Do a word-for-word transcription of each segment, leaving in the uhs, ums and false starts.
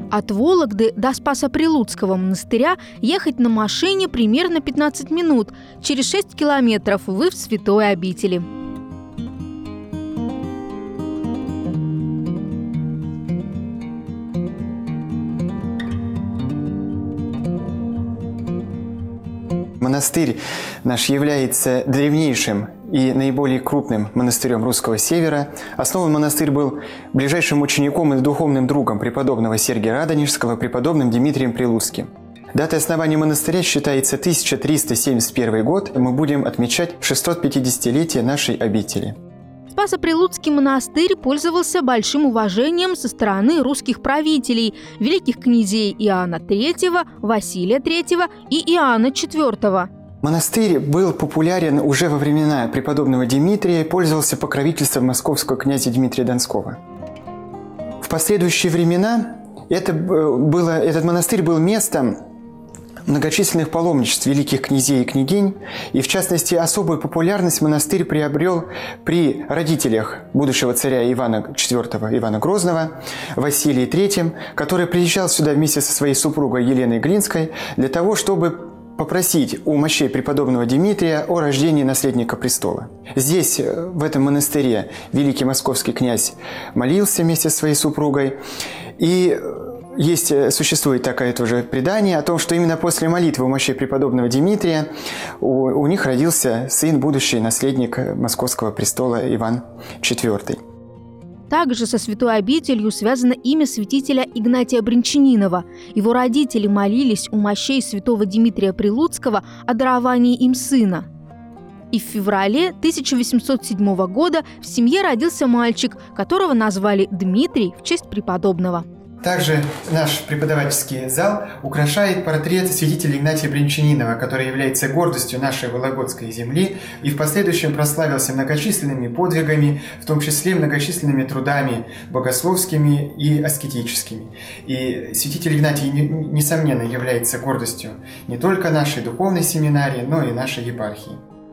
От Вологды до Спасо-Прилуцкого монастыря ехать на машине примерно пятнадцать минут. Через шесть километров вы в святой обители. Монастырь наш является древнейшим и наиболее крупным монастырем русского севера. Основан монастырь был ближайшим учеником и духовным другом преподобного Сергия Радонежского, преподобным Дмитрием Прилуцким. Датой основания монастыря считается тысяча триста семьдесят первый год, и мы будем отмечать шестьсот-пятидесятилетие нашей обители. Спасо-Прилуцкий монастырь пользовался большим уважением со стороны русских правителей, великих князей Иоанна третьего, Василия третьего и Иоанна четвёртого. Монастырь был популярен уже во времена преподобного Дмитрия и пользовался покровительством московского князя Дмитрия Донского. В последующие времена это было, этот монастырь был местом многочисленных паломничеств великих князей и княгинь, и в частности особую популярность монастырь приобрел при родителях будущего царя Ивана четвёртого, Ивана Грозного, Василии третьем, который приезжал сюда вместе со своей супругой Еленой Глинской для того, чтобы попросить у мощей преподобного Дмитрия о рождении наследника престола. Здесь, в этом монастыре, великий московский князь молился вместе со своей супругой, и Есть, существует такое тоже предание о том, что именно после молитвы у мощей преподобного Дмитрия у, у них родился сын, будущий наследник московского престола Иван четвёртый. Также со святой обителью связано имя святителя Игнатия Бринчанинова. Его родители молились у мощей святого Дмитрия Прилуцкого о даровании им сына. И в феврале тысяча восемьсот седьмого года в семье родился мальчик, которого назвали Дмитрий в честь преподобного. Также наш преподавательский зал украшает портрет святителя Игнатия Бринчанинова, который является гордостью нашей Вологодской земли и в последующем прославился многочисленными подвигами, в том числе многочисленными трудами богословскими и аскетическими. И святитель Игнатий, несомненно, является гордостью не только нашей духовной семинарии, но и нашей епархии.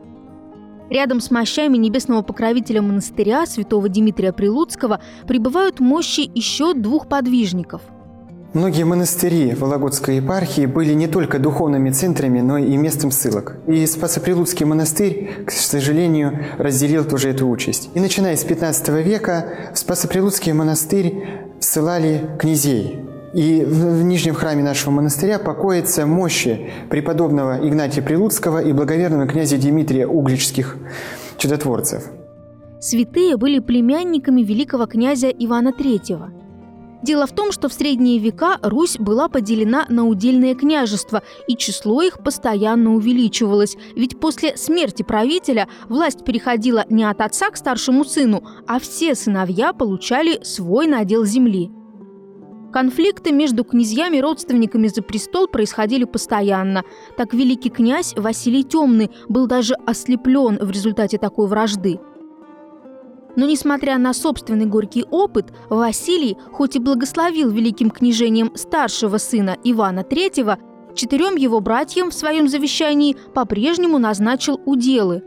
Рядом с мощами небесного покровителя монастыря святого Дмитрия Прилуцкого пребывают мощи еще двух подвижников. Многие монастыри Вологодской епархии были не только духовными центрами, но и местом ссылок. И Спасо-Прилуцкий монастырь, к сожалению, разделил тоже эту участь. И начиная с пятнадцатого века в Спасо-Прилуцкий монастырь ссылали князей. И в нижнем храме нашего монастыря покоятся мощи преподобного Игнатия Прилуцкого и благоверного князя Дмитрия Угличских чудотворцев. Святые были племянниками великого князя Ивана третьего. Дело в том, что в средние века Русь была поделена на удельные княжества, и число их постоянно увеличивалось. Ведь после смерти правителя власть переходила не от отца к старшему сыну, а все сыновья получали свой надел земли. Конфликты между князьями-родственниками за престол происходили постоянно. Так великий князь Василий Темный был даже ослеплен в результате такой вражды. Но несмотря на собственный горький опыт, Василий, хоть и благословил великим княжением старшего сына Ивана третьего, четырем его братьям в своем завещании по-прежнему назначил уделы.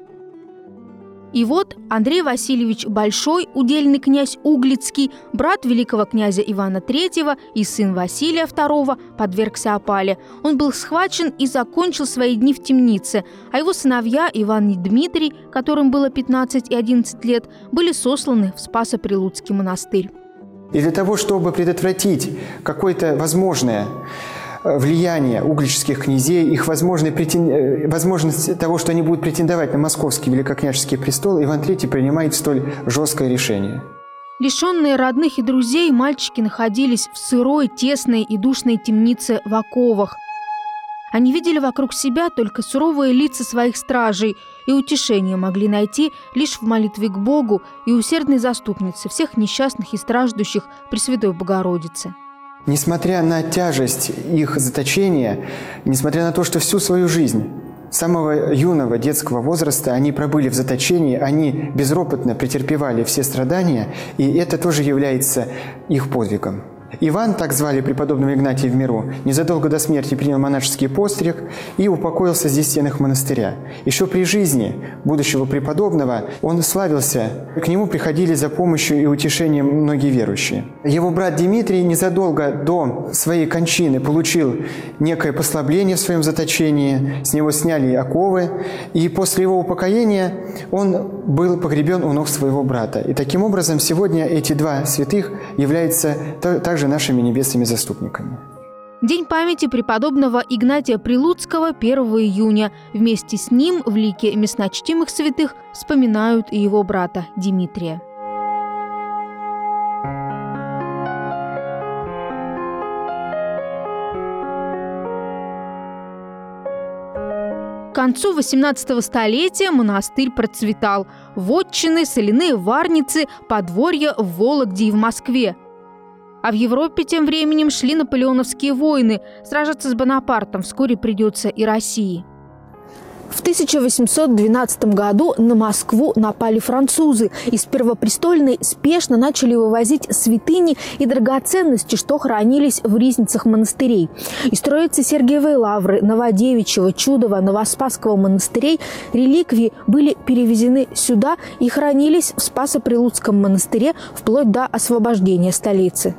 И вот Андрей Васильевич Большой, удельный князь Углицкий, брат великого князя Ивана третьего и сын Василия второго, подвергся опале. Он был схвачен и закончил свои дни в темнице, а его сыновья Иван и Дмитрий, которым было пятнадцать и одиннадцать лет, были сосланы в Спасо-Прилуцкий монастырь. И для того, чтобы предотвратить какое-то возможное влияние угличских князей, их возможность, претен... возможность того, что они будут претендовать на московский великокняжеский престол, Иван третий принимает столь жесткое решение. Лишенные родных и друзей, мальчики находились в сырой, тесной и душной темнице в оковах. Они видели вокруг себя только суровые лица своих стражей и утешение могли найти лишь в молитве к Богу и усердной заступнице всех несчастных и страждущих Пресвятой Богородице. Несмотря на тяжесть их заточения, несмотря на то, что всю свою жизнь, с самого юного детского возраста, они пробыли в заточении, они безропотно претерпевали все страдания, и это тоже является их подвигом. Иван, так звали преподобного Игнатия в миру, незадолго до смерти принял монашеский постриг и упокоился здесь в стенах монастыря. Еще при жизни будущего преподобного он славился, к нему приходили за помощью и утешением многие верующие. Его брат Дмитрий незадолго до своей кончины получил некое послабление в своем заточении, с него сняли оковы, и после его упокоения он был погребен у ног своего брата. И таким образом сегодня эти два святых являются также нашими небесными заступниками. День памяти преподобного Игнатия Прилуцкого первого июня. Вместе с ним в лике местночтимых святых вспоминают и его брата Дмитрия. К концу восемнадцатого столетия монастырь процветал. Вотчины, соляные варницы, подворья в Вологде и в Москве. А в Европе тем временем шли наполеоновские войны. Сражаться с Бонапартом вскоре придется и России. В тысяча восемьсот двенадцатом году на Москву напали французы. Из Первопрестольной спешно начали вывозить святыни и драгоценности, что хранились в ризницах монастырей. Из Троицы Сергиевой Лавры, Новодевичьего, Чудова, Новоспасского монастырей реликвии были перевезены сюда и хранились в Спасо-Прилуцком монастыре вплоть до освобождения столицы.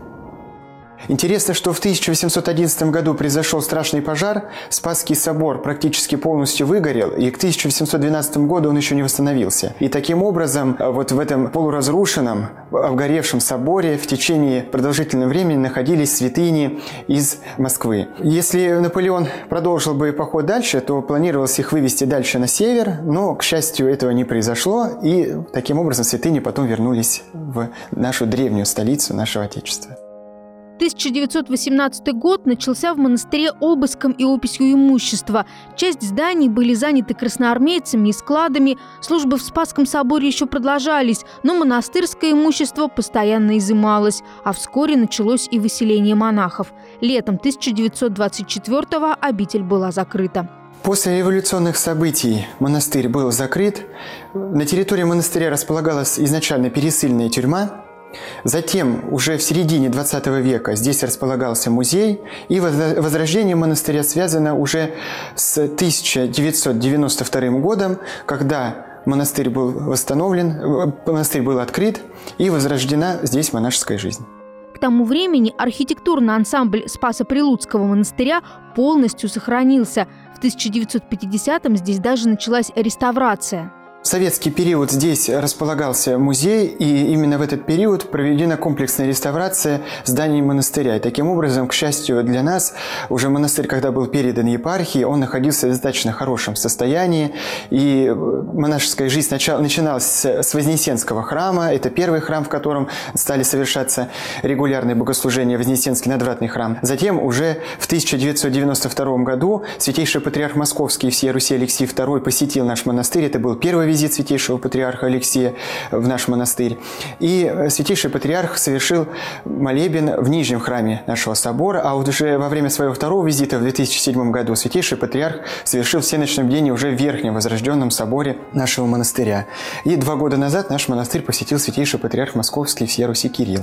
Интересно, что в тысяча восемьсот одиннадцатом году произошел страшный пожар, Спасский собор практически полностью выгорел, и к тысяча восемьсот двенадцатому году он еще не восстановился. И таким образом, вот в этом полуразрушенном, обгоревшем соборе в течение продолжительного времени находились святыни из Москвы. Если Наполеон продолжил бы поход дальше, то планировалось их вывести дальше на север, но, к счастью, этого не произошло, и таким образом святыни потом вернулись в нашу древнюю столицу нашего Отечества. тысяча девятьсот восемнадцатый год начался в монастыре обыском и описью имущества. Часть зданий были заняты красноармейцами и складами. Службы в Спасском соборе еще продолжались, но монастырское имущество постоянно изымалось. А вскоре началось и выселение монахов. Летом тысяча девятьсот двадцать четвёртого обитель была закрыта. После революционных событий монастырь был закрыт. На территории монастыря располагалась изначально пересыльная тюрьма. Затем, уже в середине двадцатого века, здесь располагался музей, и возрождение монастыря связано уже с тысяча девятьсот девяносто вторым годом, когда монастырь был восстановлен, монастырь был открыт, и возрождена здесь монашеская жизнь. К тому времени архитектурный ансамбль Спасо-Прилуцкого монастыря полностью сохранился. В тысяча девятьсот пятидесятом здесь даже началась реставрация. В советский период здесь располагался музей, и именно в этот период проведена комплексная реставрация зданий монастыря. И таким образом, к счастью для нас, уже монастырь, когда был передан епархии, он находился в достаточно хорошем состоянии. И монашеская жизнь сначала начиналась с Вознесенского храма. Это первый храм, в котором стали совершаться регулярные богослужения, Вознесенский надвратный храм. Затем уже в тысяча девятьсот девяносто втором году святейший патриарх Московский и всея Руси Алексий второй посетил наш монастырь. Это был первый визит святейшего патриарха Алексия в наш монастырь. И святейший патриарх совершил молебен в нижнем храме нашего собора, а вот уже во время своего второго визита в две тысячи седьмом году святейший патриарх совершил всеночное бдение уже в верхнем возрожденном соборе нашего монастыря. И два года назад наш монастырь посетил святейший патриарх Московский и всея Руси Кирилл.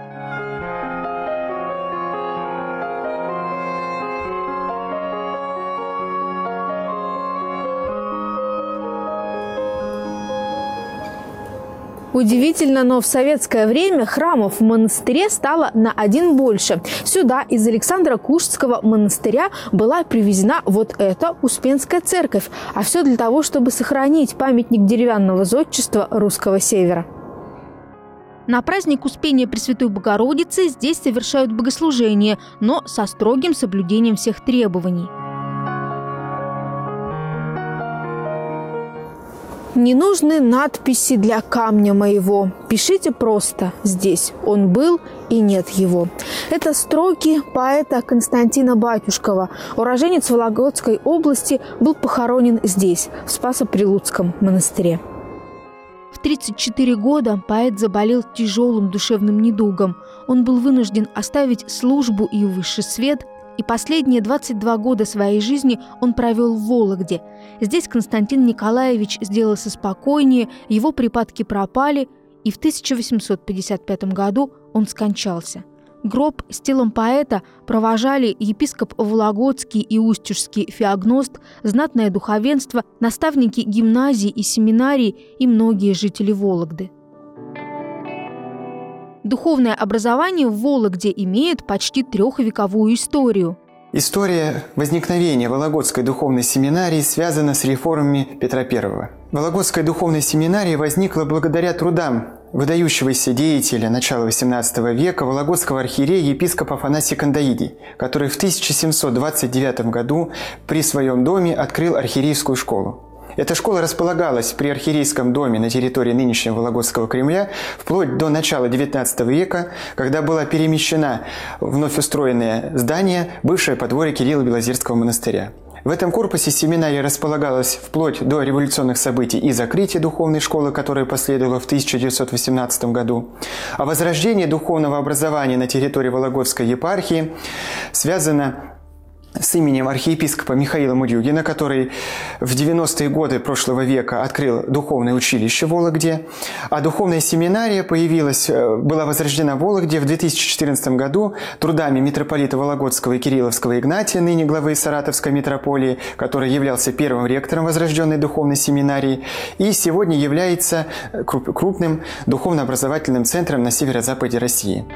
Удивительно, но в советское время храмов в монастыре стало на один больше. Сюда из Александра Кушского монастыря была привезена вот эта Успенская церковь. А все для того, чтобы сохранить памятник деревянного зодчества русского севера. На праздник Успения Пресвятой Богородицы здесь совершают богослужение, но со строгим соблюдением всех требований. Не нужны надписи для камня моего. Пишите просто «Здесь он был и нет его». Это строки поэта Константина Батюшкова. Уроженец Вологодской области, был похоронен здесь, в Спасо-Прилуцком монастыре. В тридцать четыре года поэт заболел тяжелым душевным недугом. Он был вынужден оставить службу и высший свет, и последние двадцать два года своей жизни он провел в Вологде. Здесь Константин Николаевич сделался спокойнее, его припадки пропали, и в тысяча восемьсот пятьдесят пятом году он скончался. Гроб с телом поэта провожали епископ Вологодский и Устюжский феогност, знатное духовенство, наставники гимназий и семинарий и многие жители Вологды. Духовное образование в Вологде имеет почти трехвековую историю. История возникновения Вологодской духовной семинарии связана с реформами Петра Первого. Вологодская духовная семинария возникла благодаря трудам выдающегося деятеля начала восемнадцатого века вологодского архиерея епископа Афанасия Кандаиди, который в тысяча семьсот двадцать девятом году при своем доме открыл архиерейскую школу. Эта школа располагалась при архиерейском доме на территории нынешнего Вологодского Кремля вплоть до начала девятнадцатого века, когда была перемещена вновь устроенное здание, бывшее подворье Кирилла-Белозерского монастыря. В этом корпусе семинария располагалась вплоть до революционных событий и закрытия духовной школы, которая последовала в тысяча девятьсот восемнадцатом году. А возрождение духовного образования на территории Вологодской епархии связано с именем архиепископа Михаила Мудюгина, который в девяностые годы прошлого века открыл духовное училище в Вологде. А духовная семинария появилась, была возрождена в Вологде в две тысячи четырнадцатом году трудами митрополита Вологодского и Кирилловского Игнатия, ныне главы Саратовской митрополии, который являлся первым ректором возрожденной духовной семинарии и сегодня является крупным духовно-образовательным центром на северо-западе России.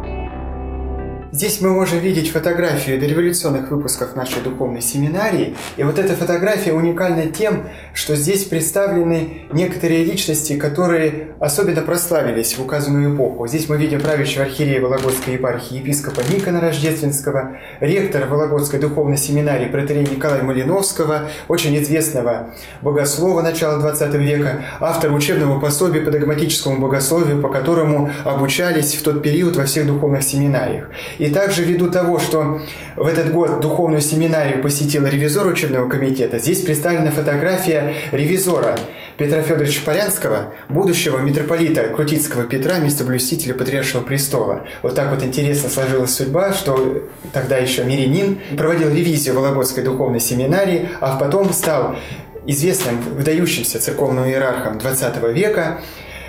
Здесь мы можем видеть фотографию дореволюционных выпусков нашей духовной семинарии. И вот эта фотография уникальна тем, что здесь представлены некоторые личности, которые особенно прославились в указанную эпоху. Здесь мы видим правящего архиерея Вологодской епархии епископа Никона Рождественского, ректора Вологодской духовной семинарии протоиерея Николая Малиновского, очень известного богослова начала двадцатого века, автора учебного пособия по догматическому богословию, по которому обучались в тот период во всех духовных семинариях. И также ввиду того, что в этот год духовную семинарию посетил ревизор учебного комитета, здесь представлена фотография ревизора Петра Федоровича Полянского, будущего митрополита Крутицкого Петра, местоблюстителя Патриаршего престола. Вот так вот интересно сложилась судьба, что тогда еще мирянин проводил ревизию Вологодской духовной семинарии, а потом стал известным, выдающимся церковным иерархом двадцатого века,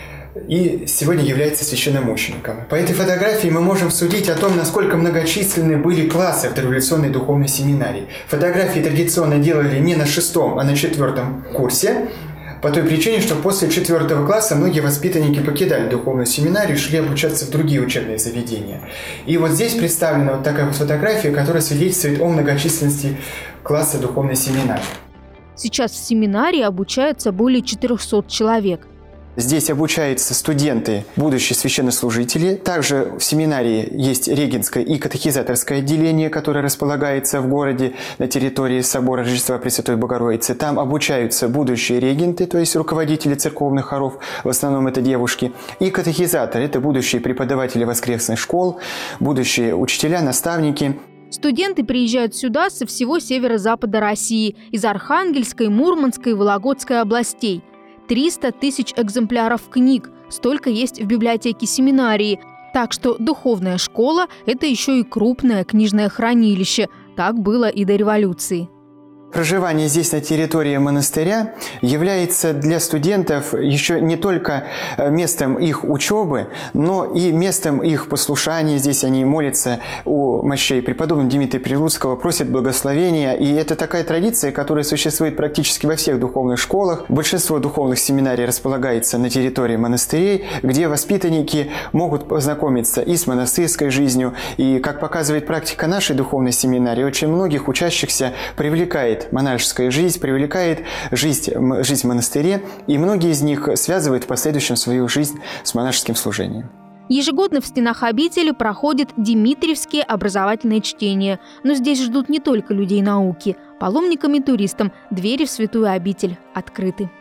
и сегодня является священномучеником. По этой фотографии мы можем судить о том, насколько многочисленны были классы в дореволюционной духовной семинарии. Фотографии традиционно делали не на шестом, а на четвертом курсе, по той причине, что после четвертого класса многие воспитанники покидали духовную семинарию и шли обучаться в другие учебные заведения. И вот здесь представлена вот такая вот фотография, которая свидетельствует о многочисленности класса духовной семинарии. Сейчас в семинарии обучается более четырехсот человек. Здесь обучаются студенты, будущие священнослужители. Также в семинарии есть регенское и катехизаторское отделение, которое располагается в городе на территории собора Рождества Пресвятой Богородицы. Там обучаются будущие регенты, то есть руководители церковных хоров, в основном это девушки, и катехизаторы, это будущие преподаватели воскресных школ, будущие учителя, наставники. Студенты приезжают сюда со всего северо-запада России, из Архангельской, Мурманской и Вологодской областей. триста тысяч экземпляров книг, столько есть в библиотеке семинарии. Так что духовная школа – это еще и крупное книжное хранилище. Так было и до революции. Проживание здесь на территории монастыря является для студентов еще не только местом их учебы, но и местом их послушания. Здесь они молятся у мощей преподобного Дмитрия Прилуцкого, просят благословения. И это такая традиция, которая существует практически во всех духовных школах. Большинство духовных семинарий располагается на территории монастырей, где воспитанники могут познакомиться и с монастырской жизнью. И, как показывает практика нашей духовной семинарии, очень многих учащихся привлекает монашеская жизнь, привлекает жизнь, жизнь в монастыре, и многие из них связывают в последующем свою жизнь с монашеским служением. Ежегодно в стенах обители проходят димитриевские образовательные чтения. Но здесь ждут не только людей науки. Паломникам и туристам двери в святую обитель открыты.